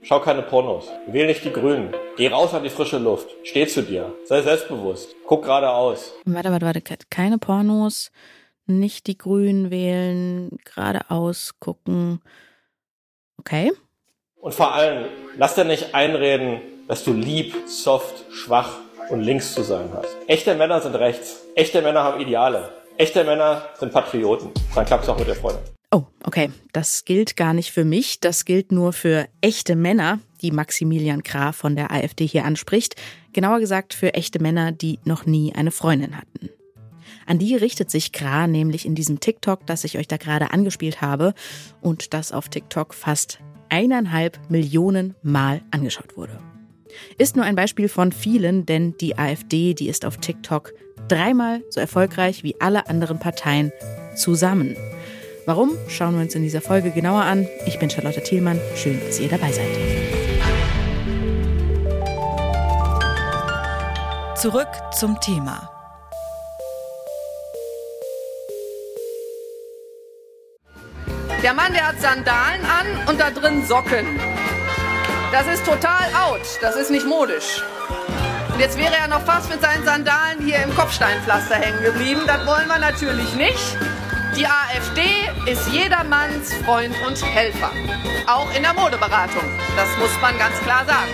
Schau keine Pornos. Wähl nicht die Grünen. Geh raus an die frische Luft. Steh zu dir. Sei selbstbewusst. Guck geradeaus. Warte. Keine Pornos, nicht die Grünen wählen, geradeaus gucken. Okay. Und vor allem, lass dir nicht einreden, dass du lieb, soft, schwach und links zu sein hast. Echte Männer sind rechts. Echte Männer haben Ideale. Echte Männer sind Patrioten. Dann klappt's auch mit der Freundin. Oh, okay. Das gilt gar nicht für mich. Das gilt nur für echte Männer, die Maximilian Krah von der AfD hier anspricht. Genauer gesagt für echte Männer, die noch nie eine Freundin hatten. An die richtet sich Krah nämlich in diesem TikTok, das ich euch da gerade angespielt habe und das auf TikTok fast 1,5 Millionen Mal angeschaut wurde. Ist nur ein Beispiel von vielen, denn die AfD, die ist auf TikTok 3-mal so erfolgreich wie alle anderen Parteien zusammen. Warum, schauen wir uns in dieser Folge genauer an. Ich bin Charlotte Thielmann. Schön, dass ihr dabei seid. Zurück zum Thema. Der Mann, der hat Sandalen an und da drin Socken. Das ist total out, das ist nicht modisch. Und jetzt wäre er noch fast mit seinen Sandalen hier im Kopfsteinpflaster hängen geblieben. Das wollen wir natürlich nicht. Die AfD ist jedermanns Freund und Helfer. Auch in der Modeberatung. Das muss man ganz klar sagen.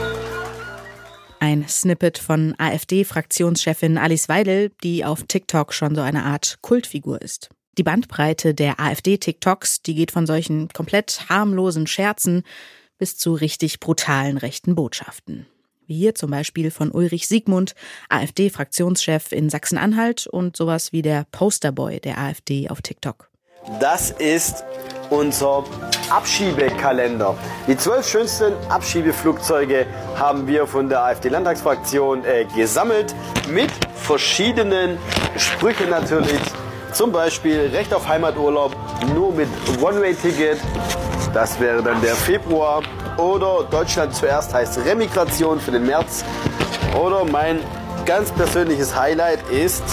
Ein Snippet von AfD-Fraktionschefin Alice Weidel, die auf TikTok schon so eine Art Kultfigur ist. Die Bandbreite der AfD-TikToks, die geht von solchen komplett harmlosen Scherzen bis zu richtig brutalen rechten Botschaften. Wie hier zum Beispiel von Ulrich Siegmund, AfD-Fraktionschef in Sachsen-Anhalt und sowas wie der Posterboy der AfD auf TikTok. Das ist unser Abschiebekalender. Die 12 schönsten Abschiebeflugzeuge haben wir von der AfD-Landtagsfraktion gesammelt. Mit verschiedenen Sprüchen natürlich. Zum Beispiel Recht auf Heimaturlaub nur mit One-Way-Ticket. Das wäre dann der Februar. Oder Deutschland zuerst heißt Remigration für den März. Oder mein ganz persönliches Highlight ist,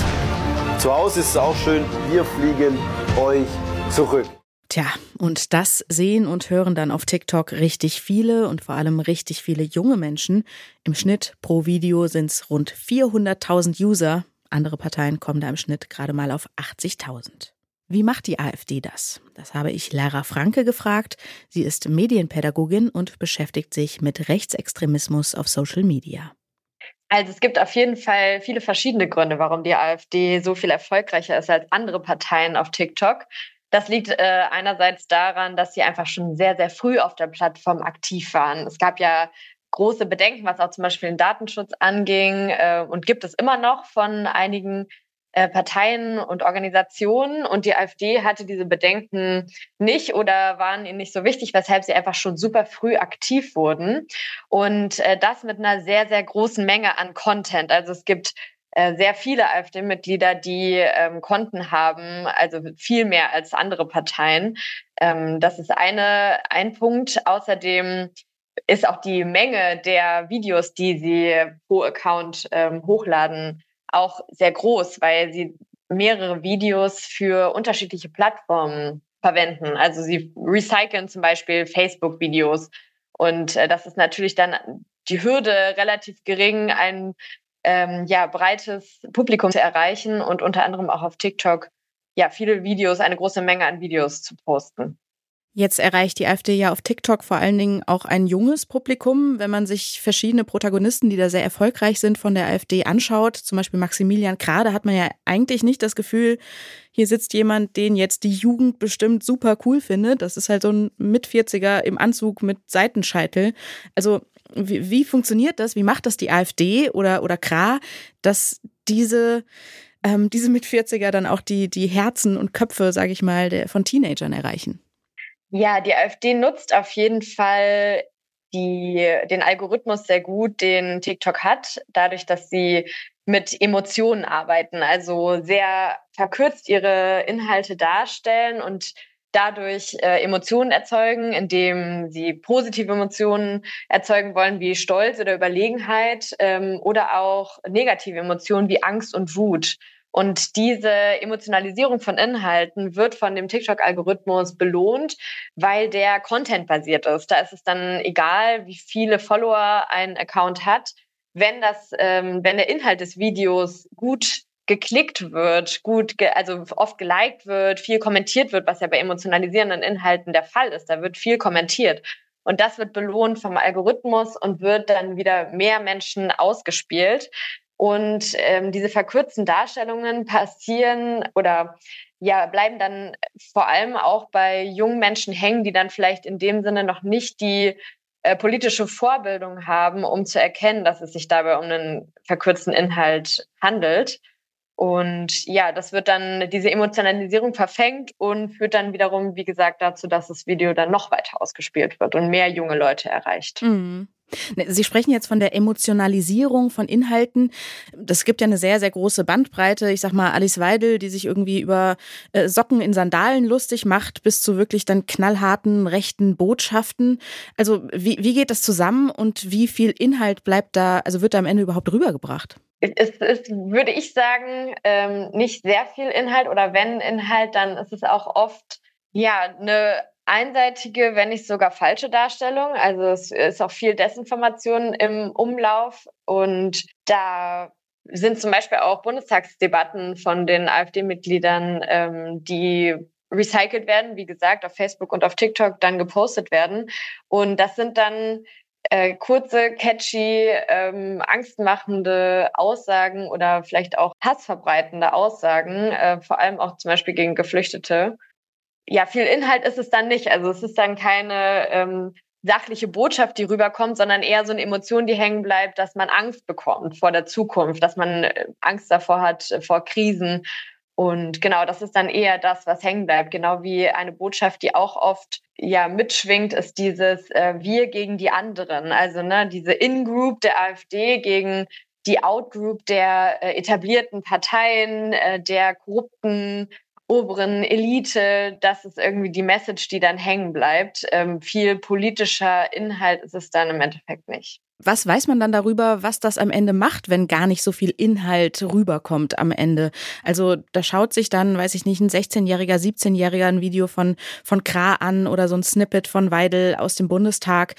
zu Hause ist es auch schön, wir fliegen euch zurück. Tja, und das sehen und hören dann auf TikTok richtig viele und vor allem richtig viele junge Menschen. Im Schnitt pro Video sind es rund 400.000 User. Andere Parteien kommen da im Schnitt gerade mal auf 80.000. Wie macht die AfD das? Das habe ich Lara Franke gefragt. Sie ist Medienpädagogin und beschäftigt sich mit Rechtsextremismus auf Social Media. Also es gibt auf jeden Fall viele verschiedene Gründe, warum die AfD so viel erfolgreicher ist als andere Parteien auf TikTok. Das liegt einerseits daran, dass sie einfach schon sehr, sehr früh auf der Plattform aktiv waren. Es gab ja große Bedenken, was auch zum Beispiel den Datenschutz anging und gibt es immer noch von einigen Parteien und Organisationen. Und die AfD hatte diese Bedenken nicht oder waren ihnen nicht so wichtig, weshalb sie einfach schon super früh aktiv wurden. Und das mit einer sehr, sehr großen Menge an Content. Also es gibt sehr viele AfD-Mitglieder, die Konten haben, also viel mehr als andere Parteien. Das ist ein Punkt. Außerdem ist auch die Menge der Videos, die sie pro Account hochladen, auch sehr groß, weil sie mehrere Videos für unterschiedliche Plattformen verwenden. Also sie recyceln zum Beispiel Facebook-Videos. Und das ist natürlich dann die Hürde relativ gering, ein breites Publikum zu erreichen und unter anderem auch auf TikTok viele Videos, eine große Menge an Videos zu posten. Jetzt erreicht die AfD ja auf TikTok vor allen Dingen auch ein junges Publikum. Wenn man sich verschiedene Protagonisten, die da sehr erfolgreich sind, von der AfD anschaut, zum Beispiel Maximilian Krah, da hat man ja eigentlich nicht das Gefühl, hier sitzt jemand, den jetzt die Jugend bestimmt super cool findet. Das ist halt so ein Mit-40er im Anzug mit Seitenscheitel. Also wie funktioniert das? Wie macht das die AfD oder Krah, dass diese Mit-40er dann auch die Herzen und Köpfe, sage ich mal, von Teenagern erreichen? Ja, die AfD nutzt auf jeden Fall den Algorithmus sehr gut, den TikTok hat, dadurch, dass sie mit Emotionen arbeiten, also sehr verkürzt ihre Inhalte darstellen und dadurch Emotionen erzeugen, indem sie positive Emotionen erzeugen wollen, wie Stolz oder Überlegenheit oder auch negative Emotionen wie Angst und Wut. Und diese Emotionalisierung von Inhalten wird von dem TikTok-Algorithmus belohnt, weil der contentbasiert ist. Da ist es dann egal, wie viele Follower ein Account hat. Wenn der Inhalt des Videos gut geklickt wird, also oft geliked wird, viel kommentiert wird, was ja bei emotionalisierenden Inhalten der Fall ist. Da wird viel kommentiert. Und das wird belohnt vom Algorithmus und wird dann wieder mehr Menschen ausgespielt. Und diese verkürzten Darstellungen passieren oder bleiben dann vor allem auch bei jungen Menschen hängen, die dann vielleicht in dem Sinne noch nicht die politische Vorbildung haben, um zu erkennen, dass es sich dabei um einen verkürzten Inhalt handelt. Und ja, das wird dann, diese Emotionalisierung verfängt und führt dann wiederum, wie gesagt, dazu, dass das Video dann noch weiter ausgespielt wird und mehr junge Leute erreicht. Mhm. Sie sprechen jetzt von der Emotionalisierung von Inhalten. Das gibt ja eine sehr, sehr große Bandbreite. Ich sag mal, Alice Weidel, die sich irgendwie über Socken in Sandalen lustig macht, bis zu wirklich dann knallharten rechten Botschaften. Also wie geht das zusammen und wie viel Inhalt bleibt da, also wird da am Ende überhaupt rübergebracht? Es ist, würde ich sagen, nicht sehr viel Inhalt oder wenn Inhalt, dann ist es auch oft eine einseitige, wenn nicht sogar falsche Darstellung. Also es ist auch viel Desinformation im Umlauf und da sind zum Beispiel auch Bundestagsdebatten von den AfD-Mitgliedern, die recycelt werden, wie gesagt, auf Facebook und auf TikTok dann gepostet werden. Und das sind dann kurze, catchy, angstmachende Aussagen oder vielleicht auch hassverbreitende Aussagen, vor allem auch zum Beispiel gegen Geflüchtete. Ja, viel Inhalt ist es dann nicht. Also es ist dann keine sachliche Botschaft, die rüberkommt, sondern eher so eine Emotion, die hängen bleibt, dass man Angst bekommt vor der Zukunft, dass man Angst davor hat, vor Krisen. Und genau, das ist dann eher das, was hängen bleibt. Genau wie eine Botschaft, die auch oft mitschwingt, ist dieses Wir gegen die anderen. Also diese In-Group der AfD gegen die Out-Group der etablierten Parteien, der korrupten oberen Elite. Das ist irgendwie die Message, die dann hängen bleibt. Viel politischer Inhalt ist es dann im Endeffekt nicht. Was weiß man dann darüber, was das am Ende macht, wenn gar nicht so viel Inhalt rüberkommt am Ende? Also da schaut sich dann, weiß ich nicht, ein 16-Jähriger, 17-Jähriger ein Video von Krah an oder so ein Snippet von Weidel aus dem Bundestag.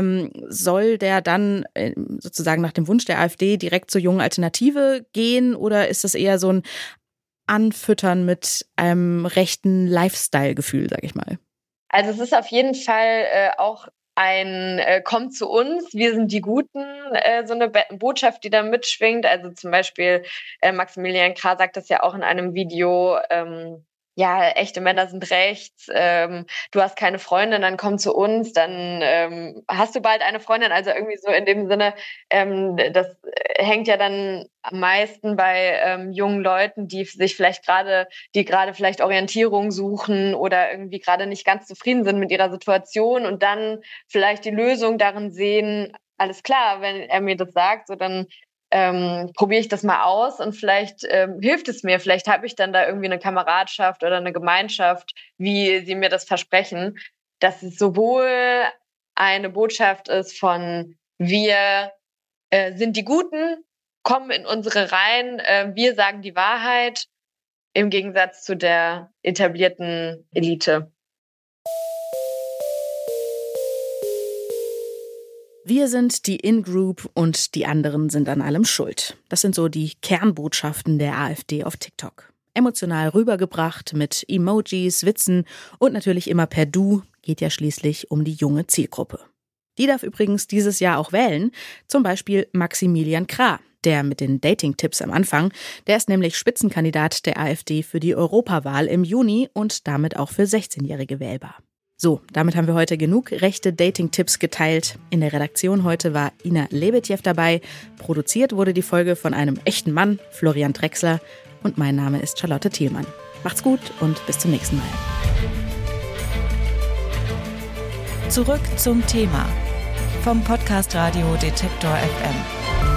Soll der dann sozusagen nach dem Wunsch der AfD direkt zur Jungen Alternative gehen oder ist das eher so ein Anfüttern mit einem rechten Lifestyle-Gefühl, sag ich mal? Also es ist auf jeden Fall auch ein Kommt zu uns, wir sind die Guten, so eine Botschaft, die da mitschwingt. Also zum Beispiel Maximilian Krah sagt das ja auch in einem Video, echte Männer sind rechts, du hast keine Freundin, dann komm zu uns, dann hast du bald eine Freundin. Also irgendwie so in dem Sinne, das hängt ja dann am meisten bei jungen Leuten, die gerade vielleicht Orientierung suchen oder irgendwie gerade nicht ganz zufrieden sind mit ihrer Situation und dann vielleicht die Lösung darin sehen, alles klar, wenn er mir das sagt, so dann probiere ich das mal aus und vielleicht hilft es mir. Vielleicht habe ich dann da irgendwie eine Kameradschaft oder eine Gemeinschaft, wie sie mir das versprechen, dass es sowohl eine Botschaft ist von wir sind die Guten, kommen in unsere Reihen, wir sagen die Wahrheit, im Gegensatz zu der etablierten Elite. Wir sind die In-Group und die anderen sind an allem schuld. Das sind so die Kernbotschaften der AfD auf TikTok. Emotional rübergebracht mit Emojis, Witzen und natürlich immer per Du, geht ja schließlich um die junge Zielgruppe. Die darf übrigens dieses Jahr auch wählen, zum Beispiel Maximilian Krah, der mit den Dating-Tipps am Anfang. Der ist nämlich Spitzenkandidat der AfD für die Europawahl im Juni und damit auch für 16-Jährige wählbar. So, damit haben wir heute genug rechte Dating-Tipps geteilt. In der Redaktion heute war Ina Lebetjew dabei. Produziert wurde die Folge von einem echten Mann, Florian Drexler. Und mein Name ist Charlotte Thielmann. Macht's gut und bis zum nächsten Mal. Zurück zum Thema vom Podcast Radio Detektor FM.